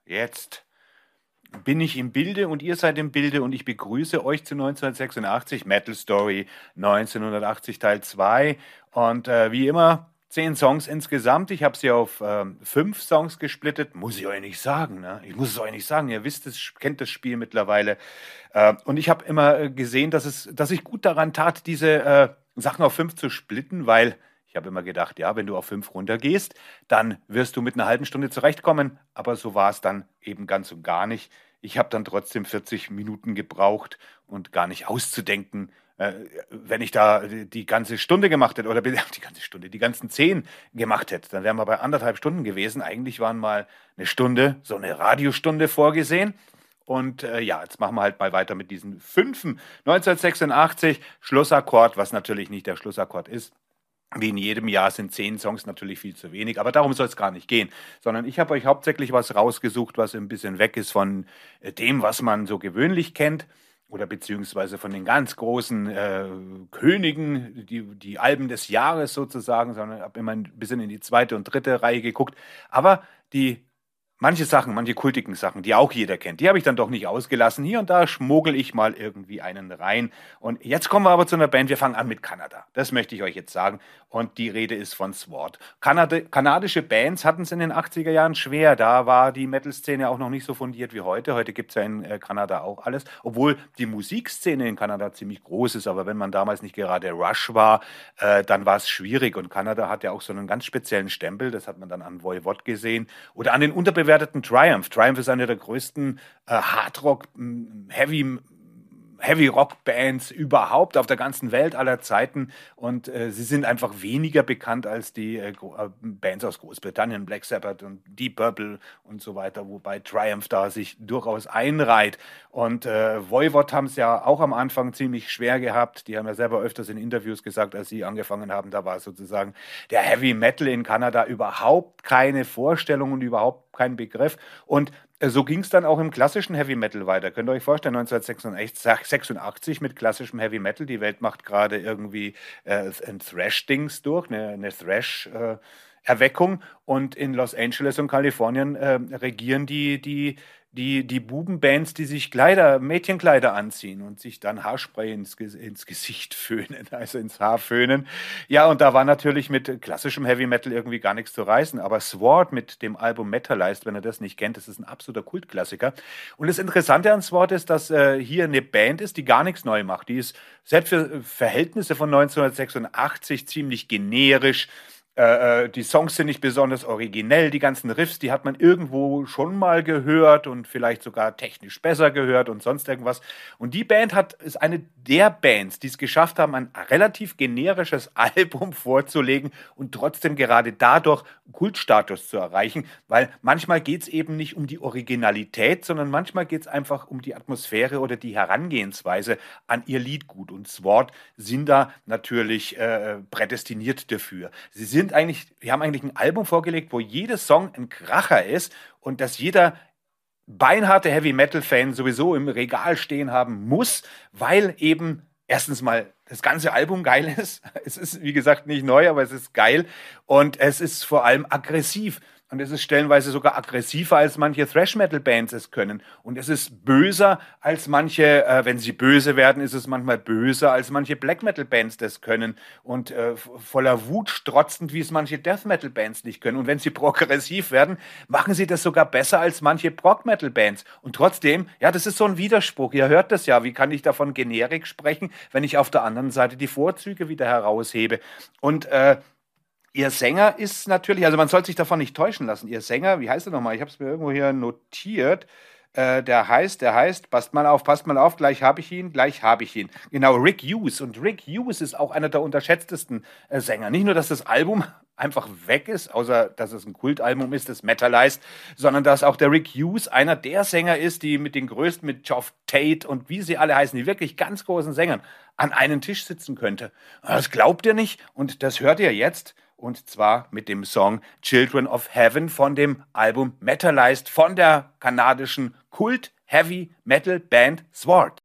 Jetzt bin ich im Bilde und ihr seid im Bilde und ich begrüße euch zu 1986 Metal Story 1980 Teil 2 und wie immer 10 Songs insgesamt. Ich habe sie auf 5 Songs gesplittet. Muss ich euch nicht sagen, ne? Ich muss es euch nicht sagen. Ihr wisst es, kennt das Spiel mittlerweile. Und ich habe immer gesehen, dass ich gut daran tat, diese Sachen auf 5 zu splitten, weil ich habe immer gedacht, ja, wenn du auf 5 runtergehst, dann wirst du mit einer halben Stunde zurechtkommen. Aber so war es dann eben ganz und gar nicht. Ich habe dann trotzdem 40 Minuten gebraucht und gar nicht auszudenken, wenn ich da die ganze Stunde gemacht hätte oder die ganze Stunde, die ganzen 10 gemacht hätte, dann wären wir bei 1,5 Stunden gewesen. Eigentlich waren mal eine Stunde, so eine Radiostunde vorgesehen. Und ja, jetzt machen wir halt mal weiter mit diesen 5. 1986, Schlussakkord, was natürlich nicht der Schlussakkord ist. Wie in jedem Jahr sind 10 Songs natürlich viel zu wenig, aber darum soll es gar nicht gehen, sondern ich habe euch hauptsächlich was rausgesucht, was ein bisschen weg ist von dem, was man so gewöhnlich kennt oder beziehungsweise von den ganz großen Königen, die Alben des Jahres sozusagen, sondern habe immer ein bisschen in die zweite und dritte Reihe geguckt, aber die manche Sachen, manche kultigen Sachen, die auch jeder kennt, die habe ich dann doch nicht ausgelassen. Hier und da schmuggel ich mal irgendwie einen rein. Und jetzt kommen wir aber zu einer Band. Wir fangen an mit Kanada. Das möchte ich euch jetzt sagen. Und die Rede ist von Sword. Kanadische Bands hatten es in den 80er Jahren schwer. Da war die Metal-Szene auch noch nicht so fundiert wie heute. Heute gibt es ja in Kanada auch alles. Obwohl die Musikszene in Kanada ziemlich groß ist. Aber wenn man damals nicht gerade Rush war, dann war es schwierig. Und Kanada hat ja auch so einen ganz speziellen Stempel. Das hat man dann an Voivod gesehen. Oder an den unterbewerteten Triumph. Triumph ist eine der größten Hardrock, Heavy-Rock-Bands überhaupt auf der ganzen Welt aller Zeiten und sie sind einfach weniger bekannt als die Bands aus Großbritannien, Black Sabbath und Deep Purple und so weiter, wobei Triumph da sich durchaus einreiht. Und Voivod haben es ja auch am Anfang ziemlich schwer gehabt. Die haben ja selber öfters in Interviews gesagt, als sie angefangen haben, da war sozusagen der Heavy Metal in Kanada überhaupt keine Vorstellung und überhaupt kein Begriff. Und so ging es dann auch im klassischen Heavy Metal weiter. Könnt ihr euch vorstellen, 1986 mit klassischem Heavy Metal. Die Welt macht gerade irgendwie ein Thrash-Dings durch, eine Thrash-Erweckung. Und in Los Angeles und Kalifornien regieren die Bubenbands, die sich Mädchenkleider anziehen und sich dann Haarspray ins Gesicht föhnen, also ins Haar föhnen. Ja, und da war natürlich mit klassischem Heavy Metal irgendwie gar nichts zu reißen. Aber Sword mit dem Album Metalized, wenn ihr das nicht kennt, das ist ein absoluter Kultklassiker. Und das Interessante an Sword ist, dass hier eine Band ist, die gar nichts neu macht. Die ist selbst für Verhältnisse von 1986 ziemlich generisch. Die Songs sind nicht besonders originell, die ganzen Riffs, die hat man irgendwo schon mal gehört und vielleicht sogar technisch besser gehört und sonst irgendwas. Und die Band ist eine der Bands, die es geschafft haben, ein relativ generisches Album vorzulegen und trotzdem gerade dadurch Kultstatus zu erreichen, weil manchmal geht es eben nicht um die Originalität, sondern manchmal geht es einfach um die Atmosphäre oder die Herangehensweise an ihr Liedgut. Und Sword sind da natürlich prädestiniert dafür. Wir haben eigentlich ein Album vorgelegt, wo jeder Song ein Kracher ist und dass jeder beinharte Heavy-Metal-Fan sowieso im Regal stehen haben muss, weil eben erstens mal das ganze Album geil ist. Es ist, wie gesagt, nicht neu, aber es ist geil und es ist vor allem aggressiv. Und es ist stellenweise sogar aggressiver, als manche Thrash-Metal-Bands es können. Und es ist böser als manche, wenn sie böse werden, ist es manchmal böser, als manche Black-Metal-Bands das können. Und voller Wut strotzend, wie es manche Death-Metal-Bands nicht können. Und wenn sie progressiv werden, machen sie das sogar besser als manche Prog-Metal-Bands. Und trotzdem, ja, das ist so ein Widerspruch. Ihr hört das ja. Wie kann ich davon Generik sprechen, wenn ich auf der anderen Seite die Vorzüge wieder heraushebe? Und ihr Sänger ist natürlich, also man soll sich davon nicht täuschen lassen. Ihr Sänger, wie heißt er nochmal? Ich habe es mir irgendwo hier notiert. Der heißt, passt mal auf, gleich habe ich ihn. Genau, Rick Hughes. Und Rick Hughes ist auch einer der unterschätztesten Sänger. Nicht nur, dass das Album einfach weg ist, außer dass es ein Kultalbum ist, das Metalized, sondern dass auch der Rick Hughes einer der Sänger ist, die mit den größten, mit Geoff Tate und wie sie alle heißen, die wirklich ganz großen Sängern, an einem Tisch sitzen könnte. Das glaubt ihr nicht und das hört ihr jetzt. Und zwar mit dem Song Children of Heaven von dem Album Metalized von der kanadischen Kult-Heavy-Metal-Band Sword.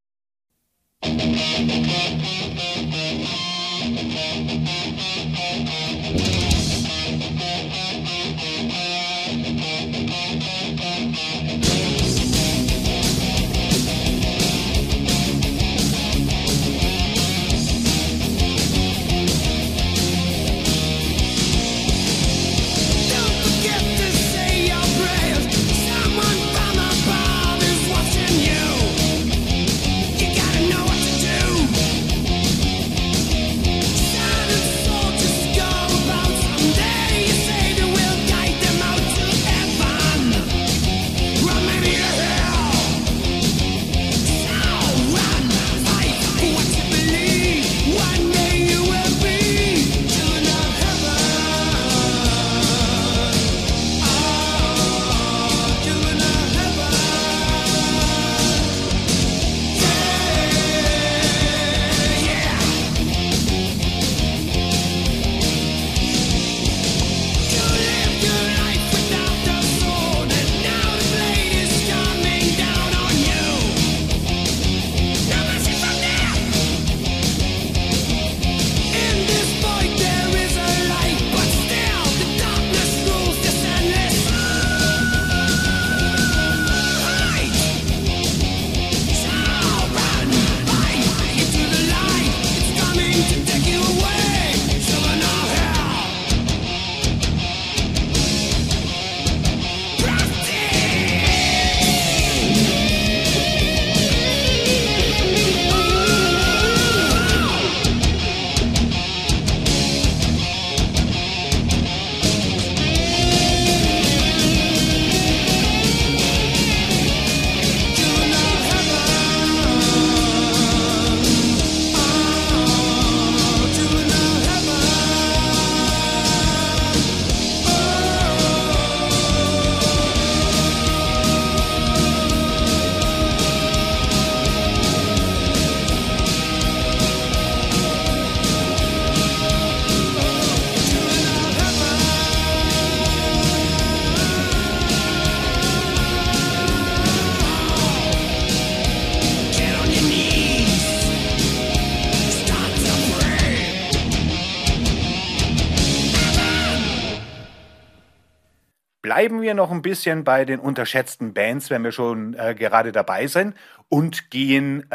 bleiben wir noch ein bisschen bei den unterschätzten Bands, wenn wir schon gerade dabei sind, und gehen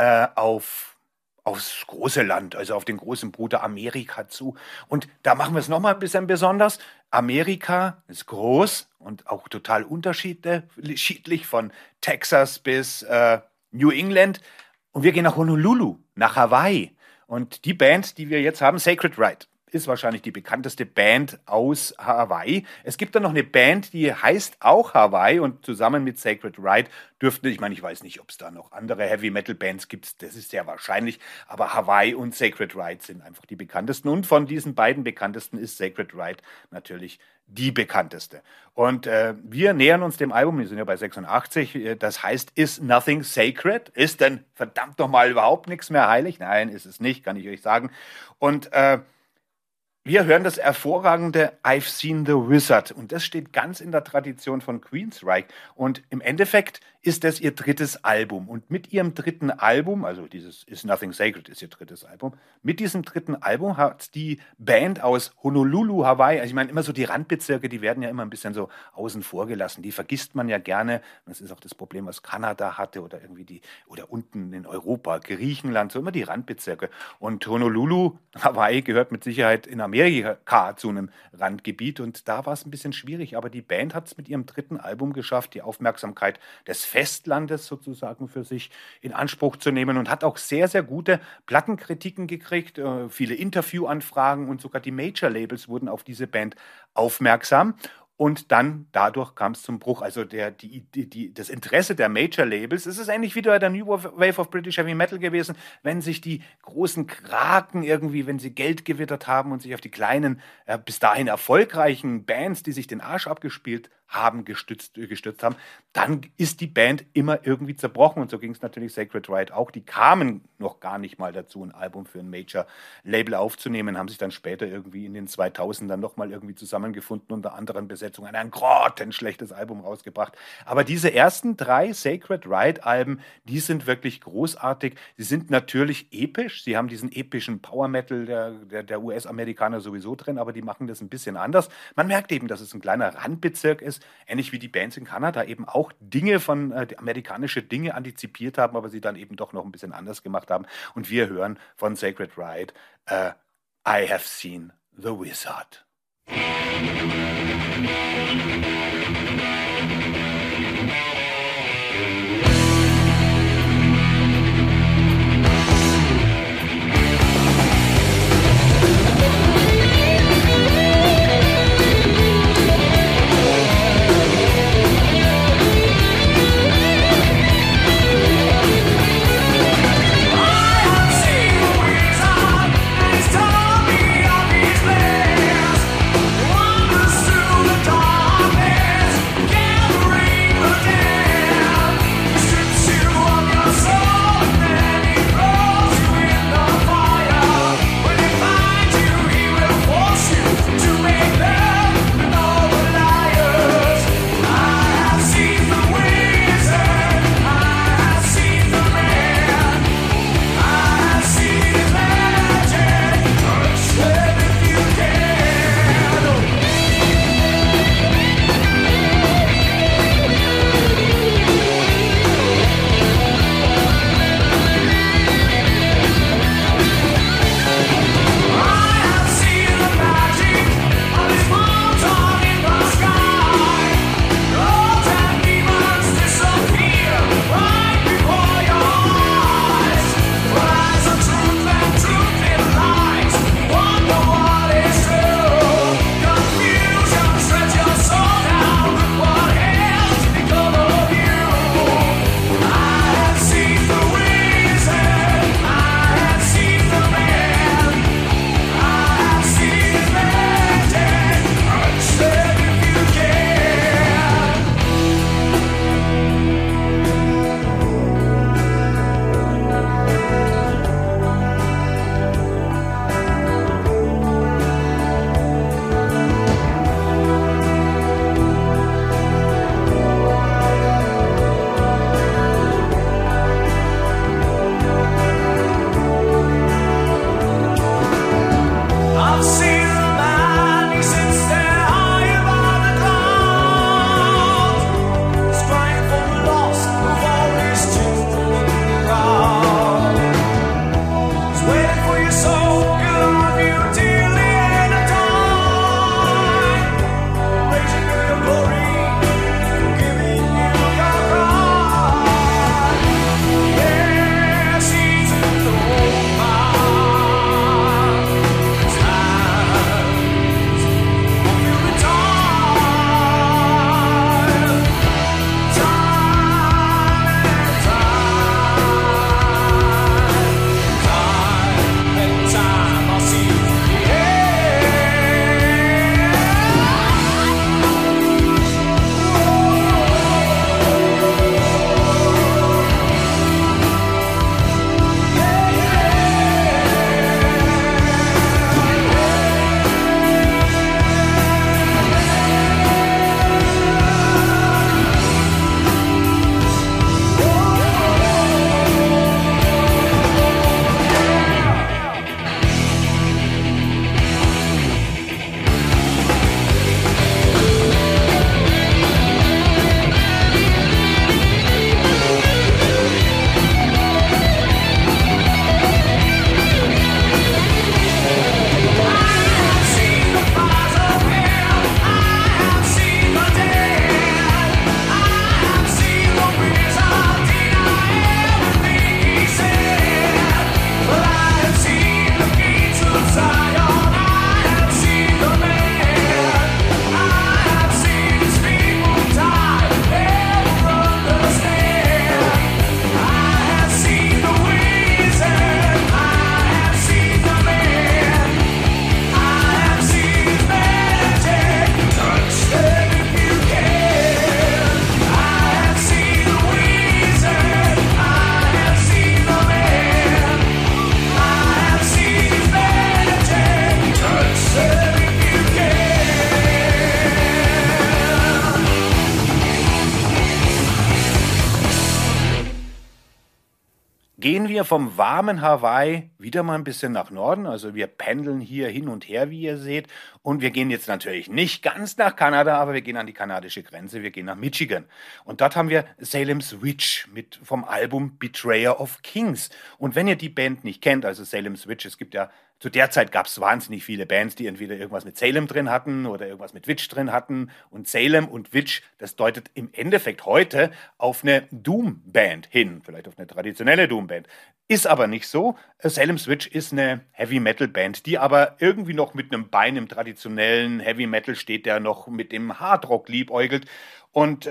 aufs große Land, also auf den großen Bruder Amerika zu. Und da machen wir es nochmal ein bisschen besonders. Amerika ist groß und auch total unterschiedlich von Texas bis New England. Und wir gehen nach Honolulu, nach Hawaii. Und die Band, die wir jetzt haben, Sacred Rite, ist wahrscheinlich die bekannteste Band aus Hawaii. Es gibt da noch eine Band, die heißt auch Hawaii und zusammen mit Sacred Rite dürften, ich meine, ich weiß nicht, ob es da noch andere Heavy-Metal-Bands gibt, das ist sehr wahrscheinlich, aber Hawaii und Sacred Rite sind einfach die bekanntesten und von diesen beiden bekanntesten ist Sacred Rite natürlich die bekannteste. Und wir nähern uns dem Album, wir sind ja bei 86, das heißt Is Nothing Sacred? Ist denn verdammt nochmal überhaupt nichts mehr heilig? Nein, ist es nicht, kann ich euch sagen. Und wir hören das hervorragende I've Seen the Wizard und das steht ganz in der Tradition von Queensryche und im Endeffekt ist das ihr drittes Album und mit ihrem dritten Album, also dieses Is Nothing Sacred ist ihr drittes Album, mit diesem dritten Album hat die Band aus Honolulu, Hawaii, also ich meine immer so die Randbezirke, die werden ja immer ein bisschen so außen vor gelassen, die vergisst man ja gerne, das ist auch das Problem, was Kanada hatte oder irgendwie oder unten in Europa, Griechenland, so immer die Randbezirke und Honolulu, Hawaii gehört mit Sicherheit in Amerika zu einem Randgebiet und da war es ein bisschen schwierig, aber die Band hat es mit ihrem dritten Album geschafft, die Aufmerksamkeit des Festlandes sozusagen für sich in Anspruch zu nehmen und hat auch sehr, sehr gute Plattenkritiken gekriegt, viele Interviewanfragen und sogar die Major-Labels wurden auf diese Band aufmerksam. Und dann, dadurch kam es zum Bruch. Also das Interesse der Major-Labels, es ist ähnlich wie bei der New Wave of British Heavy Metal gewesen, wenn sich die großen Kraken irgendwie, wenn sie Geld gewittert haben und sich auf die kleinen, bis dahin erfolgreichen Bands, die sich den Arsch abgespielt haben, gestützt haben, dann ist die Band immer irgendwie zerbrochen. Und so ging es natürlich Sacred Rite auch. Die kamen noch gar nicht mal dazu, ein Album für ein Major-Label aufzunehmen, haben sich dann später irgendwie in den 2000ern nochmal irgendwie zusammengefunden, unter anderen Besetzungen, ein grottenschlechtes Album rausgebracht. Aber diese ersten 3 Sacred Rite-Alben, die sind wirklich großartig. Sie sind natürlich episch. Sie haben diesen epischen Power-Metal der US-Amerikaner sowieso drin, aber die machen das ein bisschen anders. Man merkt eben, dass es ein kleiner Randbezirk ist, ähnlich wie die Bands in Kanada eben auch Dinge amerikanische Dinge antizipiert haben, aber sie dann eben doch noch ein bisschen anders gemacht haben. Und wir hören von Sacred Rite I Have Seen the Wizard. Wonders through the darkness. hier vom warmen Hawaii wieder mal ein bisschen nach Norden. Also wir pendeln hier hin und her, wie ihr seht. Und wir gehen jetzt natürlich nicht ganz nach Kanada, aber wir gehen an die kanadische Grenze. Wir gehen nach Michigan. Und dort haben wir Salem's Witch vom Album Betrayer of Kings. Und wenn ihr die Band nicht kennt, also Salem's Witch, es gibt ja zu der Zeit gab es wahnsinnig viele Bands, die entweder irgendwas mit Salem drin hatten oder irgendwas mit Witch drin hatten. Und Salem und Witch, das deutet im Endeffekt heute auf eine Doom-Band hin, vielleicht auf eine traditionelle Doom-Band. Ist aber nicht so. Salem's Witch ist eine Heavy-Metal-Band, die aber irgendwie noch mit einem Bein im traditionellen Heavy-Metal steht, der noch mit dem Hardrock liebäugelt. Und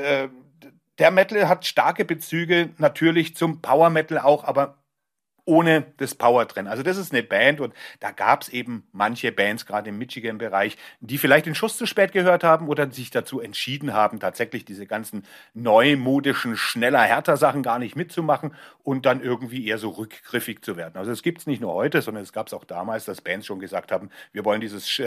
der Metal hat starke Bezüge natürlich zum Power-Metal auch, aber ohne das Power drin. Also das ist eine Band und da gab es eben manche Bands, gerade im Michigan-Bereich, die vielleicht den Schuss zu spät gehört haben oder sich dazu entschieden haben, tatsächlich diese ganzen neumodischen, schneller, härter Sachen gar nicht mitzumachen und dann irgendwie eher so rückgriffig zu werden. Also es gibt es nicht nur heute, sondern es gab es auch damals, dass Bands schon gesagt haben, wir wollen dieses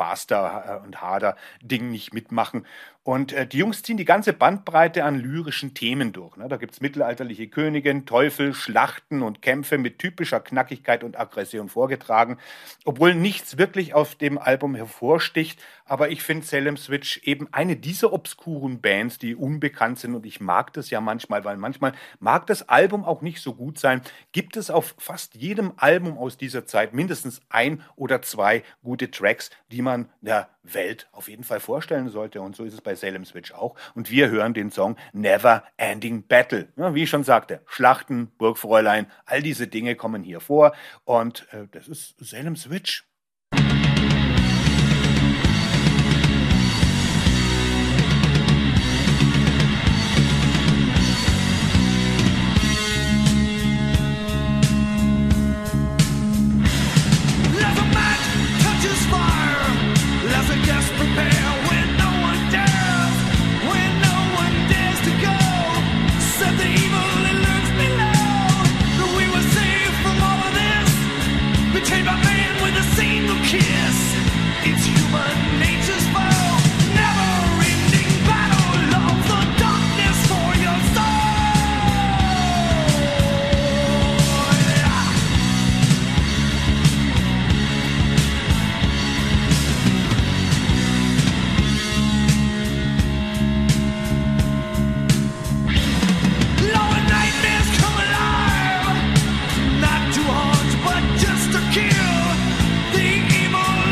faster und harder Ding nicht mitmachen. Und die Jungs ziehen die ganze Bandbreite an lyrischen Themen durch. Ne? Da gibt es mittelalterliche Königin, Teufel, Schlachten und Kämpfe mit typischer Knackigkeit und Aggression vorgetragen. Obwohl nichts wirklich auf dem Album hervorsticht, aber ich finde Salem's Witch eben eine dieser obskuren Bands, die unbekannt sind und ich mag das ja manchmal, weil manchmal mag das Album auch nicht so gut sein. Gibt es auf fast jedem Album aus dieser Zeit mindestens ein oder zwei gute Tracks, die man der Welt auf jeden Fall vorstellen sollte und so ist es bei Salem's Witch auch und wir hören den Song Never Ending Battle. Ja, wie ich schon sagte, Schlachten, Burgfräulein, all diese Dinge kommen hier vor und das ist Salem's Witch. Just to kill the evil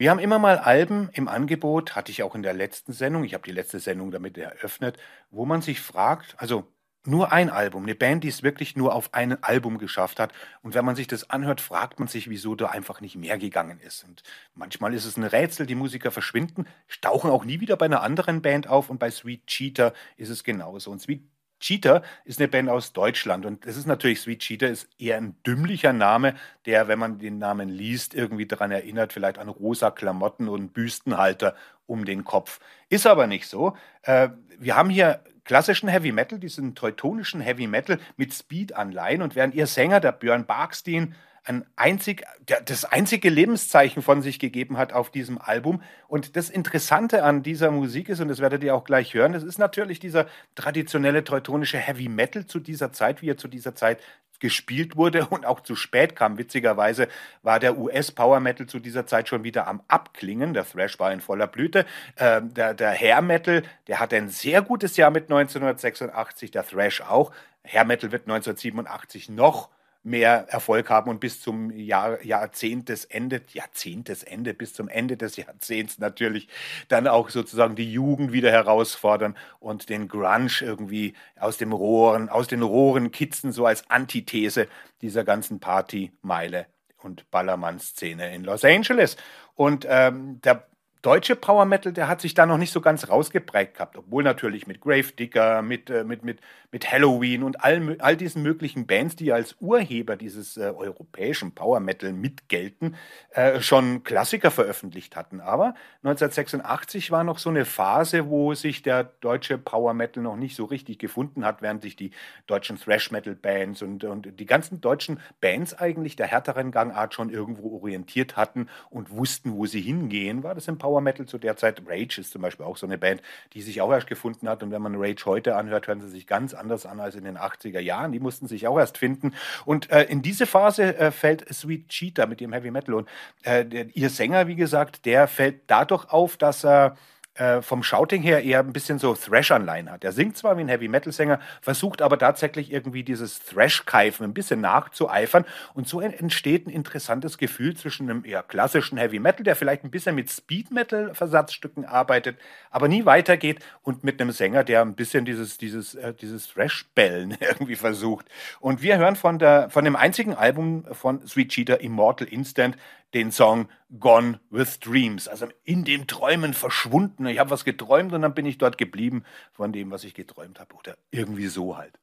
Wir haben immer mal Alben im Angebot, hatte ich auch in der letzten Sendung. Ich habe die letzte Sendung damit eröffnet, wo man sich fragt, also nur ein Album, eine Band, die es wirklich nur auf ein Album geschafft hat. Und wenn man sich das anhört, fragt man sich, wieso da einfach nicht mehr gegangen ist. Und manchmal ist es ein Rätsel, die Musiker verschwinden, tauchen auch nie wieder bei einer anderen Band auf. Und bei Sweet Cheetah ist es genauso. Und Sweet Cheetah ist eine Band aus Deutschland. Und das ist natürlich, Sweet Cheetah ist eher ein dümmlicher Name, der, wenn man den Namen liest, irgendwie daran erinnert, vielleicht an rosa Klamotten und Büstenhalter um den Kopf. Ist aber nicht so. Wir haben hier klassischen Heavy Metal, diesen teutonischen Heavy Metal mit Speed-Anleihen. Und während ihr Sänger, der Björn Barkstein, das einzige Lebenszeichen von sich gegeben hat auf diesem Album. Und das Interessante an dieser Musik ist, und das werdet ihr auch gleich hören, das ist natürlich dieser traditionelle teutonische Heavy Metal zu dieser Zeit, wie er zu dieser Zeit gespielt wurde und auch zu spät kam. Witzigerweise war der US-Power Metal zu dieser Zeit schon wieder am Abklingen. Der Thrash war in voller Blüte. Der Hair Metal, der hatte ein sehr gutes Jahr mit 1986, der Thrash auch. Hair Metal wird 1987 noch mehr Erfolg haben und bis zum Jahrzehntesende, bis zum Ende des Jahrzehnts natürlich dann auch sozusagen die Jugend wieder herausfordern und den Grunge irgendwie aus den Rohren kitzen, so als Antithese dieser ganzen Partymeile und Ballermann-Szene in Los Angeles. Und der deutsche Power Metal, der hat sich da noch nicht so ganz rausgeprägt gehabt, obwohl natürlich mit Gravedigger, mit Halloween und all diesen möglichen Bands, die als Urheber dieses europäischen Power Metal mitgelten, schon Klassiker veröffentlicht hatten. Aber 1986 war noch so eine Phase, wo sich der deutsche Power Metal noch nicht so richtig gefunden hat, während sich die deutschen Thrash Metal Bands und die ganzen deutschen Bands eigentlich der härteren Gangart schon irgendwo orientiert hatten und wussten, wo sie hingehen, war das im Power Metal zu der Zeit. Rage ist zum Beispiel auch so eine Band, die sich auch erst gefunden hat. Und wenn man Rage heute anhört, hören sie sich ganz anders an als in den 80er Jahren. Die mussten sich auch erst finden. Und in diese Phase fällt Sweet Cheetah mit dem Heavy Metal. Und ihr Sänger, wie gesagt, der fällt dadurch auf, dass er vom Shouting her eher ein bisschen so Thrash-Anleihen hat. Er singt zwar wie ein Heavy-Metal-Sänger, versucht aber tatsächlich irgendwie dieses Thrash-Keifen ein bisschen nachzueifern und so entsteht ein interessantes Gefühl zwischen einem eher klassischen Heavy-Metal, der vielleicht ein bisschen mit Speed-Metal-Versatzstücken arbeitet, aber nie weitergeht und mit einem Sänger, der ein bisschen dieses Thrash-Bellen irgendwie versucht. Und wir hören von dem einzigen Album von Sweet Cheetah, Immortal Instant, den Song Gone with Dreams, also in den Träumen verschwunden. Ich habe was geträumt und dann bin ich dort geblieben von dem, was ich geträumt habe oder irgendwie so halt.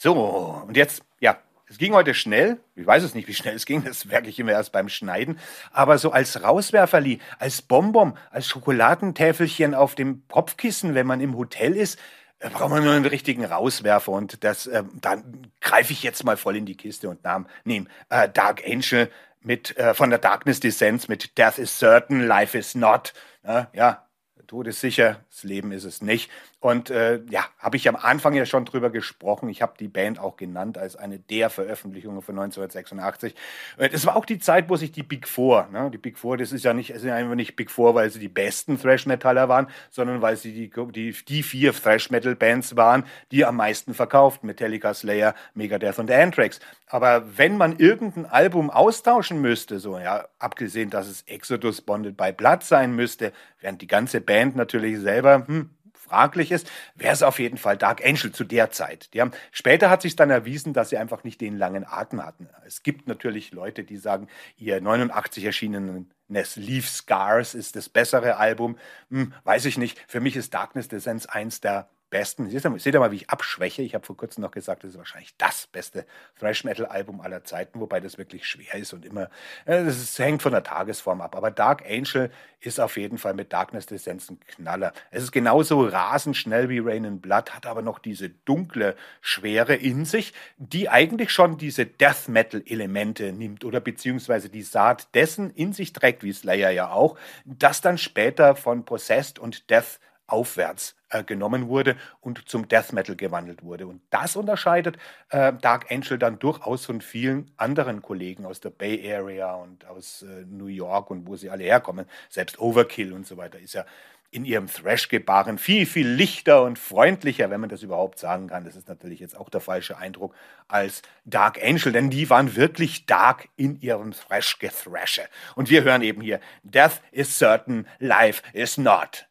So, und jetzt, ja, es ging heute schnell. Ich weiß es nicht, wie schnell es ging. Das merke ich immer erst beim Schneiden. Aber so als Rauswerferli, als Bonbon, als Schokoladentäfelchen auf dem Kopfkissen, wenn man im Hotel ist, braucht man nur einen richtigen Rauswerfer. Und dann greife ich jetzt mal voll in die Kiste und nehme Dark Angel von der Darkness Descents mit Death is certain, life is not. Ja, Tod ist sicher, das Leben ist es nicht. Und ja, habe ich am Anfang ja schon drüber gesprochen. Ich habe die Band auch genannt als eine der Veröffentlichungen von 1986. Das war auch die Zeit, wo sich die Big Four, ne, die Big Four, das ist ja einfach nicht Big Four, weil sie die besten Thrash-Metaller waren, sondern weil sie die 4 Thrash-Metal-Bands waren, die am meisten verkauft. Metallica, Slayer, Megadeth und Anthrax. Aber wenn man irgendein Album austauschen müsste, so ja, abgesehen, dass es Exodus Bonded by Blood sein müsste, während die ganze Band natürlich selber fraglich ist, wäre es auf jeden Fall Dark Angel zu der Zeit. Später hat sich dann erwiesen, dass sie einfach nicht den langen Atem hatten. Es gibt natürlich Leute, die sagen, ihr 89 erschienenes Leave Scars ist das bessere Album. Weiß ich nicht. Für mich ist Darkness Descents eins der besten. Seht ihr mal, wie ich abschwäche. Ich habe vor kurzem noch gesagt, das ist wahrscheinlich das beste Thrash-Metal-Album aller Zeiten, wobei das wirklich schwer ist und immer, hängt von der Tagesform ab. Aber Dark Angel ist auf jeden Fall mit Darkness Descents ein Knaller. Es ist genauso rasend schnell wie Rain in Blood, hat aber noch diese dunkle Schwere in sich, die eigentlich schon diese Death-Metal-Elemente nimmt oder beziehungsweise die Saat dessen in sich trägt, wie Slayer ja auch, das dann später von Possessed und Death aufwärts genommen wurde und zum Death Metal gewandelt wurde. Und das unterscheidet Dark Angel dann durchaus von vielen anderen Kollegen aus der Bay Area und aus New York und wo sie alle herkommen. Selbst Overkill und so weiter ist ja in ihrem Thrash-Gebaren viel, viel lichter und freundlicher, wenn man das überhaupt sagen kann. Das ist natürlich jetzt auch der falsche Eindruck als Dark Angel, denn die waren wirklich dark in ihrem Thrash-Gethrashe. Und wir hören eben hier, Death is certain, life is not.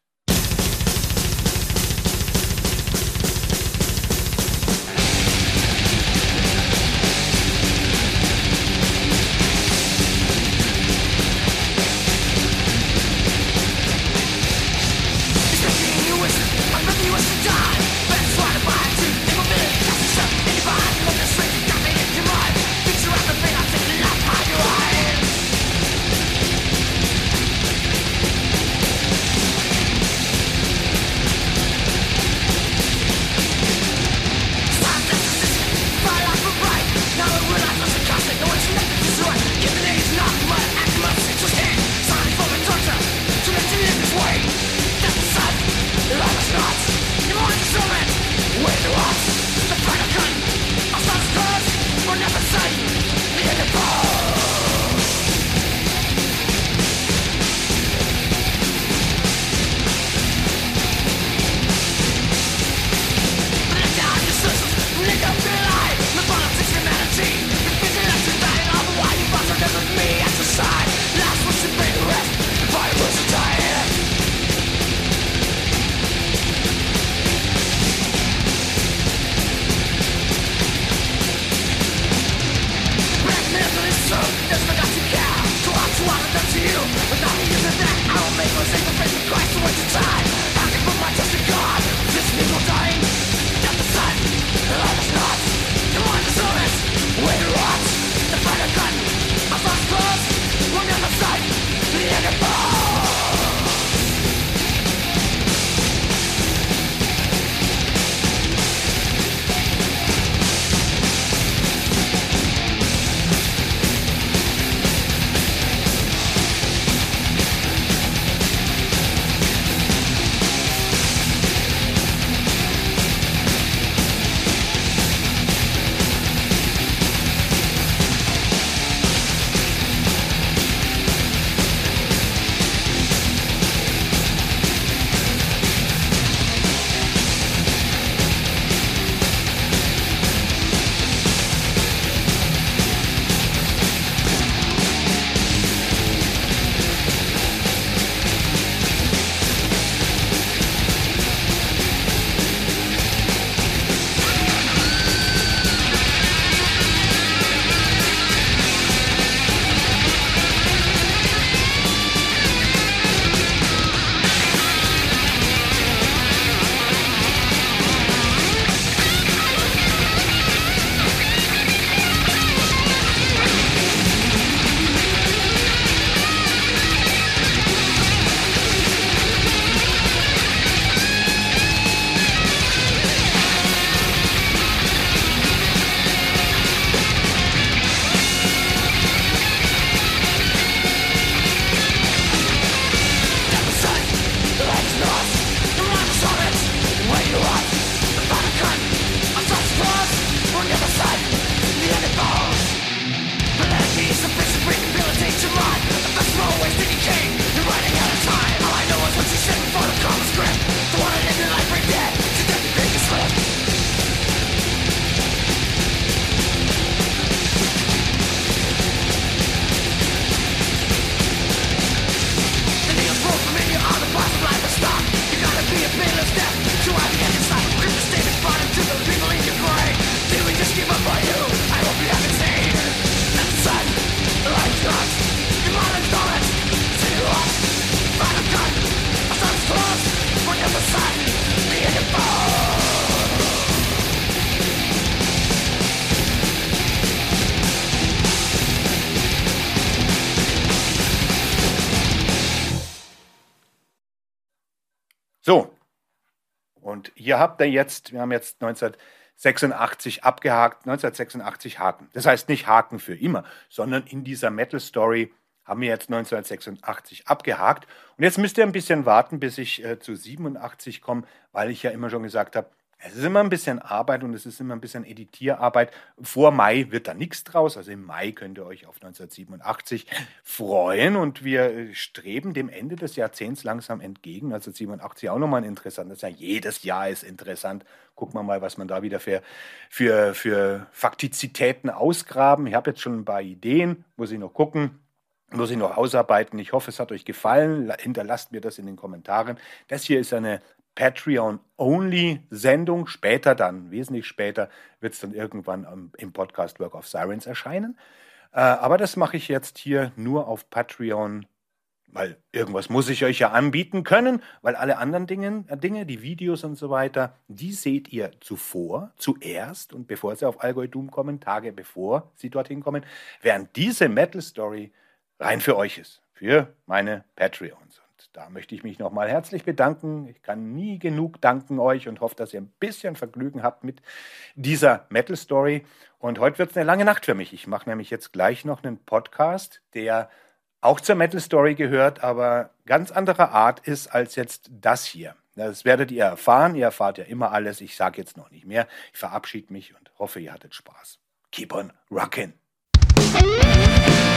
So, und hier habt ihr jetzt, wir haben jetzt 1986 abgehakt, 1986 Haken. Das heißt nicht Haken für immer, sondern in dieser Metal Story haben wir jetzt 1986 abgehakt. Und jetzt müsst ihr ein bisschen warten, bis ich zu 87 komme, weil ich ja immer schon gesagt habe, es ist immer ein bisschen Arbeit und es ist immer ein bisschen Editierarbeit. Vor Mai wird da nichts draus. Also im Mai könnt ihr euch auf 1987 freuen und wir streben dem Ende des Jahrzehnts langsam entgegen. 1987 auch nochmal ein interessantes Jahr. Jedes Jahr ist interessant. Gucken wir mal, was man da wieder für Faktizitäten ausgraben. Ich habe jetzt schon ein paar Ideen, muss ich noch gucken. Muss ich noch ausarbeiten. Ich hoffe, es hat euch gefallen. Hinterlasst mir das in den Kommentaren. Das hier ist eine Patreon-Only-Sendung. Später dann, wesentlich später, wird es dann irgendwann im Podcast Work of Sirens erscheinen. Aber das mache ich jetzt hier nur auf Patreon, weil irgendwas muss ich euch ja anbieten können, weil alle anderen Dinge, die Videos und so weiter, die seht ihr zuerst und bevor sie auf Allgäu Doom kommen, Tage bevor sie dorthin kommen, während diese Metal Story rein für euch ist, für meine Patreons. Und da möchte ich mich nochmal herzlich bedanken. Ich kann nie genug danken euch und hoffe, dass ihr ein bisschen Vergnügen habt mit dieser Metal Story. Und heute wird es eine lange Nacht für mich. Ich mache nämlich jetzt gleich noch einen Podcast, der auch zur Metal Story gehört, aber ganz anderer Art ist als jetzt das hier. Das werdet ihr erfahren. Ihr erfahrt ja immer alles. Ich sage jetzt noch nicht mehr. Ich verabschiede mich und hoffe, ihr hattet Spaß. Keep on rockin'.